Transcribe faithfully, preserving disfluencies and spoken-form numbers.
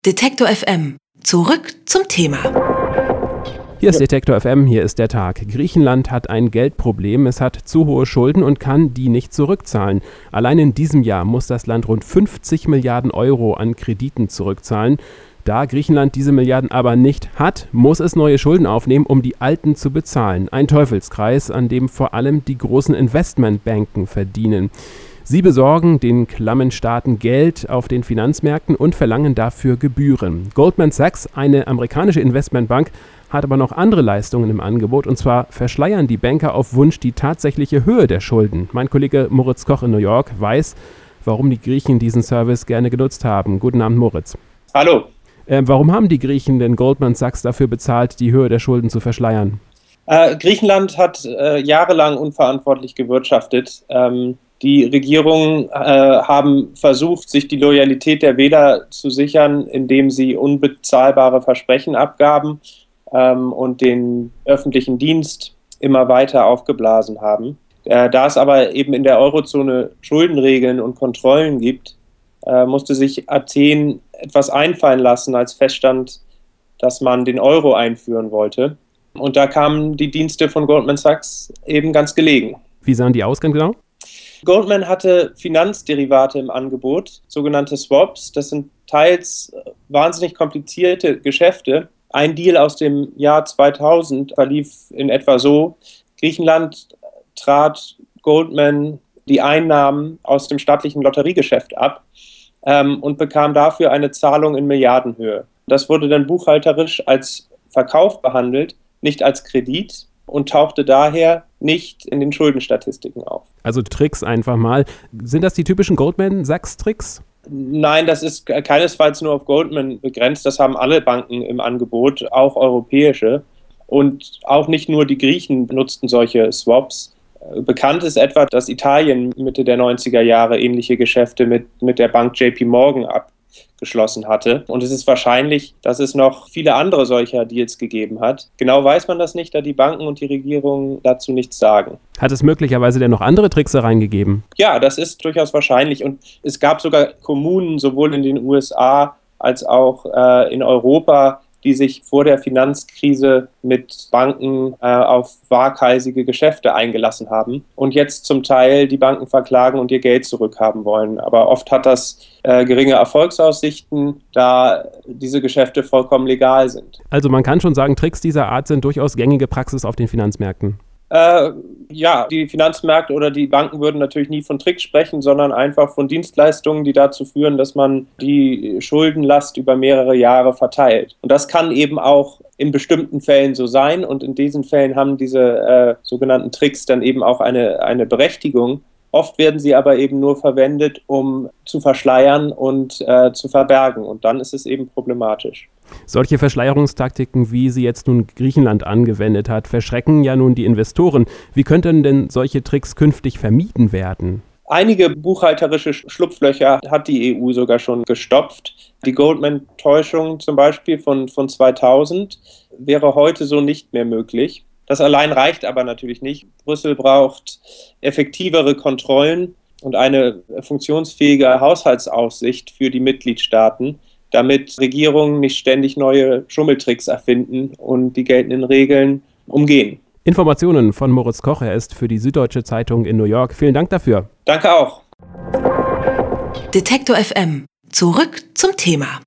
Detektor F M. Zurück zum Thema. Hier ist Detektor F M, hier ist der Tag. Griechenland hat ein Geldproblem, es hat zu hohe Schulden und kann die nicht zurückzahlen. Allein in diesem Jahr muss das Land rund fünfzig Milliarden Euro an Krediten zurückzahlen. Da Griechenland diese Milliarden aber nicht hat, muss es neue Schulden aufnehmen, um die alten zu bezahlen. Ein Teufelskreis, an dem vor allem die großen Investmentbanken verdienen. Sie besorgen den klammen Staaten Geld auf den Finanzmärkten und verlangen dafür Gebühren. Goldman Sachs, eine amerikanische Investmentbank, hat aber noch andere Leistungen im Angebot, und zwar verschleiern die Banker auf Wunsch die tatsächliche Höhe der Schulden. Mein Kollege Moritz Koch in New York weiß, warum die Griechen diesen Service gerne genutzt haben. Guten Abend, Moritz. Hallo. Äh, warum haben die Griechen denn Goldman Sachs dafür bezahlt, die Höhe der Schulden zu verschleiern? Äh, Griechenland hat äh, jahrelang unverantwortlich gewirtschaftet. Ähm, die Regierungen äh, haben versucht, sich die Loyalität der Wähler zu sichern, indem sie unbezahlbare Versprechen abgaben ähm, und den öffentlichen Dienst immer weiter aufgeblasen haben. Äh, da es aber eben in der Eurozone Schuldenregeln und Kontrollen gibt, äh, musste sich Athen etwas einfallen lassen, als feststand, dass man den Euro einführen wollte. Und da kamen die Dienste von Goldman Sachs eben ganz gelegen. Wie sahen die aus ganz genau? Goldman hatte Finanzderivate im Angebot, sogenannte Swaps. Das sind teils wahnsinnig komplizierte Geschäfte. Ein Deal aus dem Jahr zweitausend verlief in etwa so: Griechenland trat Goldman die Einnahmen aus dem staatlichen Lotteriegeschäft ab ähm, und bekam dafür eine Zahlung in Milliardenhöhe. Das wurde dann buchhalterisch als Verkauf behandelt, nicht als Kredit, und tauchte daher nicht in den Schuldenstatistiken auf. Also Tricks einfach mal. Sind das die typischen Goldman Sachs-Tricks? Nein, das ist keinesfalls nur auf Goldman begrenzt. Das haben alle Banken im Angebot, auch europäische. Und auch nicht nur die Griechen benutzten solche Swaps. Bekannt ist etwa, dass Italien Mitte der neunziger Jahre ähnliche Geschäfte mit, mit der Bank J P Morgan abgeschlossen hatte. Und es ist wahrscheinlich, dass es noch viele andere solcher Deals gegeben hat. Genau weiß man das nicht, da die Banken und die Regierungen dazu nichts sagen. Hat es möglicherweise denn noch andere Tricksereien gegeben? Ja, das ist durchaus wahrscheinlich. Und es gab sogar Kommunen, sowohl in den U S A als auch äh, in Europa, die sich vor der Finanzkrise mit Banken äh, auf waghalsige Geschäfte eingelassen haben und jetzt zum Teil die Banken verklagen und ihr Geld zurückhaben wollen. Aber oft hat das äh, geringe Erfolgsaussichten, da diese Geschäfte vollkommen legal sind. Also man kann schon sagen, Tricks dieser Art sind durchaus gängige Praxis auf den Finanzmärkten. Äh, ja, die Finanzmärkte oder die Banken würden natürlich nie von Tricks sprechen, sondern einfach von Dienstleistungen, die dazu führen, dass man die Schuldenlast über mehrere Jahre verteilt. Und das kann eben auch in bestimmten Fällen so sein, und in diesen Fällen haben diese äh, sogenannten Tricks dann eben auch eine, eine Berechtigung. Oft werden sie aber eben nur verwendet, um zu verschleiern und äh, zu verbergen, und dann ist es eben problematisch. Solche Verschleierungstaktiken, wie sie jetzt nun Griechenland angewendet hat, verschrecken ja nun die Investoren. Wie könnten denn solche Tricks künftig vermieden werden? Einige buchhalterische Schlupflöcher hat die E U sogar schon gestopft. Die Goldman-Täuschung zum Beispiel von, von zweitausend wäre heute so nicht mehr möglich. Das allein reicht aber natürlich nicht. Brüssel braucht effektivere Kontrollen und eine funktionsfähige Haushaltsaufsicht für die Mitgliedstaaten, damit Regierungen nicht ständig neue Schummeltricks erfinden und die geltenden Regeln umgehen. Informationen von Moritz Koch, er ist für die Süddeutsche Zeitung in New York. Vielen Dank dafür. Danke auch. Detektor F M. Zurück zum Thema.